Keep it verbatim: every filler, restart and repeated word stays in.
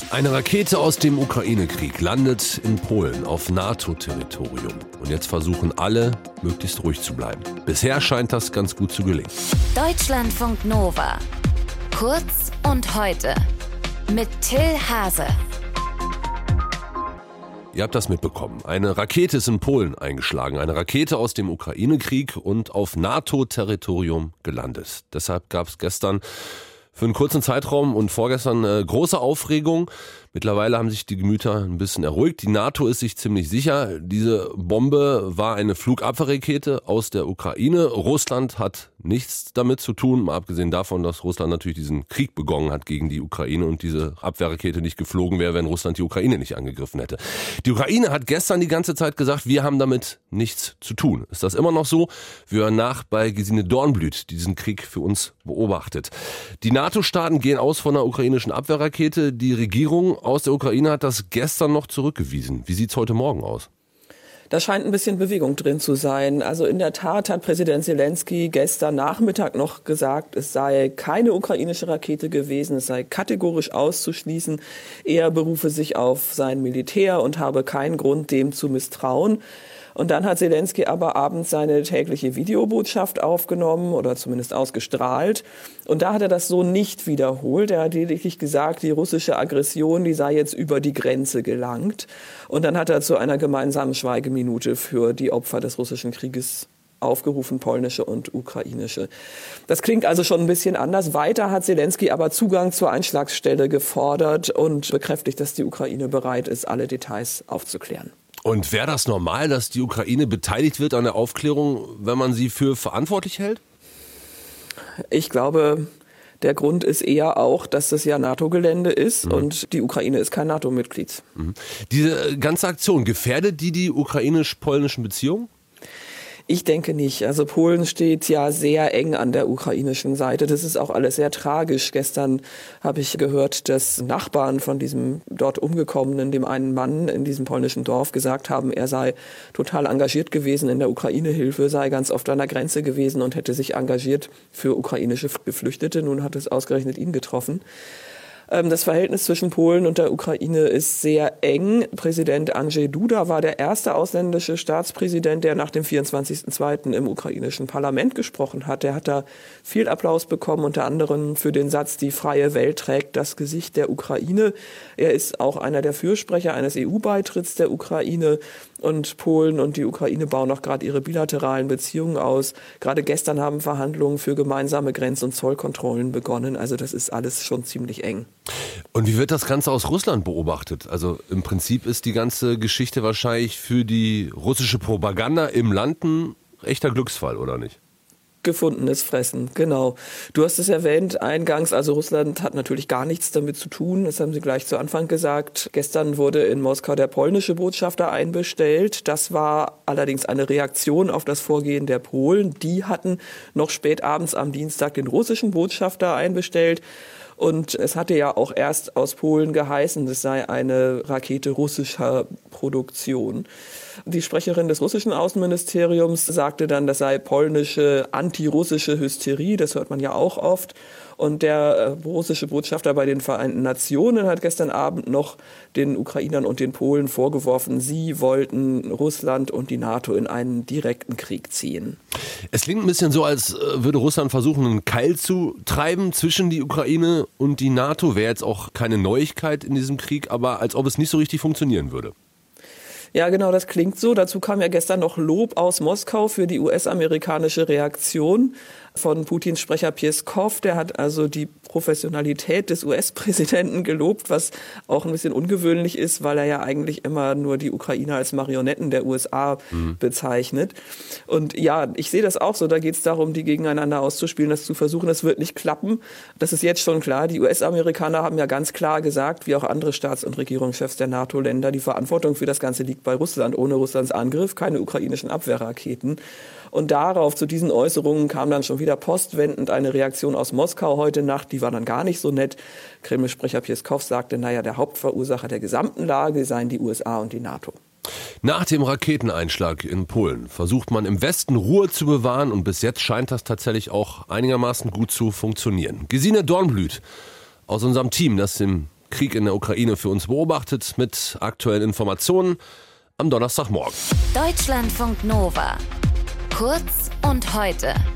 Eine Rakete aus dem Ukraine-Krieg landet in Polen auf NATO-Territorium. Und jetzt versuchen alle, möglichst ruhig zu bleiben. Bisher scheint das ganz gut zu gelingen. Deutschlandfunk Nova. Kurz und heute. Mit Till Hase. Ihr habt das mitbekommen. Eine Rakete ist in Polen eingeschlagen. Eine Rakete aus dem Ukraine-Krieg und auf NATO-Territorium gelandet. Deshalb gab es gestern für einen kurzen Zeitraum und vorgestern äh, große Aufregung. Mittlerweile haben sich die Gemüter ein bisschen eruhigt. Die NATO ist sich ziemlich sicher. Diese Bombe war eine Flugabwehrrakete aus der Ukraine. Russland hat nichts damit zu tun, mal abgesehen davon, dass Russland natürlich diesen Krieg begonnen hat gegen die Ukraine und diese Abwehrrakete nicht geflogen wäre, wenn Russland die Ukraine nicht angegriffen hätte. Die Ukraine hat gestern die ganze Zeit gesagt, wir haben damit nichts zu tun. Ist das immer noch so? Wir hören nach bei Gesine Dornblüt, die diesen Krieg für uns beobachtet. Die NATO-Staaten gehen aus von einer ukrainischen Abwehrrakete. Die Regierung aus der Ukraine hat das gestern noch zurückgewiesen. Wie sieht's heute Morgen aus? Da scheint ein bisschen Bewegung drin zu sein. Also in der Tat hat Präsident Zelensky gestern Nachmittag noch gesagt, es sei keine ukrainische Rakete gewesen, es sei kategorisch auszuschließen. Er berufe sich auf sein Militär und habe keinen Grund, dem zu misstrauen. Und dann hat Zelensky aber abends seine tägliche Videobotschaft aufgenommen oder zumindest ausgestrahlt. Und da hat er das so nicht wiederholt. Er hat lediglich gesagt, die russische Aggression, die sei jetzt über die Grenze gelangt. Und dann hat er zu einer gemeinsamen Schweigeminute für die Opfer des russischen Krieges aufgerufen, polnische und ukrainische. Das klingt also schon ein bisschen anders. Weiter hat Zelensky aber Zugang zur Einschlagsstelle gefordert und bekräftigt, dass die Ukraine bereit ist, alle Details aufzuklären. Und wäre das normal, dass die Ukraine beteiligt wird an der Aufklärung, wenn man sie für verantwortlich hält? Ich glaube, der Grund ist eher auch, dass das ja NATO-Gelände ist, mhm. und die Ukraine ist kein NATO-Mitglied. Mhm. Diese ganze Aktion, gefährdet die die ukrainisch-polnischen Beziehungen? Ich denke nicht. Also Polen steht ja sehr eng an der ukrainischen Seite. Das ist auch alles sehr tragisch. Gestern habe ich gehört, dass Nachbarn von diesem dort Umgekommenen, dem einen Mann in diesem polnischen Dorf, gesagt haben, er sei total engagiert gewesen in der Ukraine-Hilfe, sei ganz oft an der Grenze gewesen und hätte sich engagiert für ukrainische Geflüchtete. Nun hat es ausgerechnet ihn getroffen. Das Verhältnis zwischen Polen und der Ukraine ist sehr eng. Präsident Andrzej Duda war der erste ausländische Staatspräsident, der nach dem vierundzwanzigsten zweiten im ukrainischen Parlament gesprochen hat. Er hat da viel Applaus bekommen, unter anderem für den Satz, die freie Welt trägt das Gesicht der Ukraine. Er ist auch einer der Fürsprecher eines E U-Beitritts der Ukraine. Und Polen und die Ukraine bauen auch gerade ihre bilateralen Beziehungen aus. Gerade gestern haben Verhandlungen für gemeinsame Grenz- und Zollkontrollen begonnen. Also das ist alles schon ziemlich eng. Und wie wird das Ganze aus Russland beobachtet? Also im Prinzip ist die ganze Geschichte wahrscheinlich für die russische Propaganda im Land ein echter Glücksfall, oder nicht? Gefundenes Fressen, genau. Du hast es erwähnt eingangs, also Russland hat natürlich gar nichts damit zu tun, das haben sie gleich zu Anfang gesagt. Gestern wurde in Moskau der polnische Botschafter einbestellt. Das war allerdings eine Reaktion auf das Vorgehen der Polen. Die hatten noch spät abends am Dienstag den russischen Botschafter einbestellt. Und es hatte ja auch erst aus Polen geheißen, es sei eine Rakete russischer Produktion. Die Sprecherin des russischen Außenministeriums sagte dann, das sei polnische, antirussische Hysterie, das hört man ja auch oft. Und der äh, russische Botschafter bei den Vereinten Nationen hat gestern Abend noch den Ukrainern und den Polen vorgeworfen, sie wollten Russland und die NATO in einen direkten Krieg ziehen. Es klingt ein bisschen so, als würde Russland versuchen, einen Keil zu treiben zwischen die Ukraine und die NATO. Wäre jetzt auch keine Neuigkeit in diesem Krieg, aber als ob es nicht so richtig funktionieren würde. Ja, genau, das klingt so. Dazu kam ja gestern noch Lob aus Moskau für die U S-amerikanische Reaktion von Putins Sprecher Peskov. Der hat also die Professionalität des U S-Präsidenten gelobt, was auch ein bisschen ungewöhnlich ist, weil er ja eigentlich immer nur die Ukrainer als Marionetten der U S A mhm. bezeichnet. Und ja, ich sehe das auch so. Da geht es darum, die gegeneinander auszuspielen, das zu versuchen. Das wird nicht klappen. Das ist jetzt schon klar. Die U S-Amerikaner haben ja ganz klar gesagt, wie auch andere Staats- und Regierungschefs der NATO-Länder, die Verantwortung für das Ganze liegt bei Russland. Ohne Russlands Angriff keine ukrainischen Abwehrraketen. Und darauf, zu diesen Äußerungen, kam dann schon wieder postwendend eine Reaktion aus Moskau heute Nacht. Die war dann gar nicht so nett. Kreml-Sprecher Peskov sagte, naja, der Hauptverursacher der gesamten Lage seien die U S A und die NATO. Nach dem Raketeneinschlag in Polen versucht man im Westen Ruhe zu bewahren und bis jetzt scheint das tatsächlich auch einigermaßen gut zu funktionieren. Gesine Dornblüt aus unserem Team, das im Krieg in der Ukraine für uns beobachtet mit aktuellen Informationen am Donnerstagmorgen. Deutschlandfunk Nova. Kurz und heute.